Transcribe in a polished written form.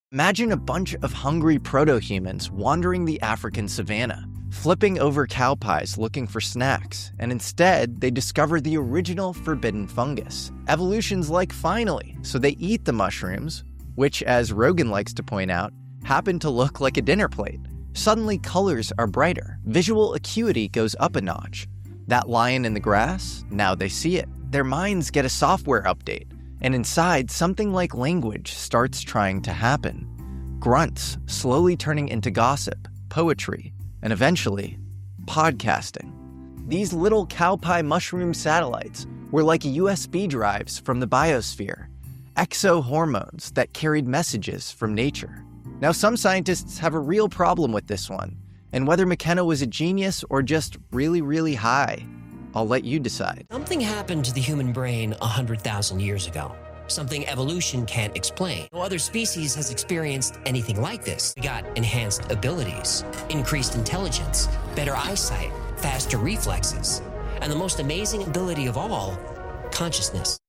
Imagine a bunch of hungry proto-humans wandering the African savanna, flipping over cow pies looking for snacks, and instead they discover the original forbidden fungus. Evolution's like, finally, so they eat the mushrooms, which, as Rogan likes to point out, happen to look like a dinner plate. Suddenly colors are brighter, visual acuity goes up a notch. That lion in the grass, now they see it. Their minds get a software update, and inside, something like language starts trying to happen. Grunts slowly turning into gossip, poetry, and eventually, podcasting. These little cow pie mushroom satellites were like USB drives from the biosphere, exohormones that carried messages from nature. Now, some scientists have a real problem with this one, and whether McKenna was a genius or just really, really high, I'll let you decide. Something happened to the human brain 100,000 years ago. Something evolution can't explain. No other species has experienced anything like this. We got enhanced abilities, increased intelligence, better eyesight, faster reflexes, and the most amazing ability of all, consciousness.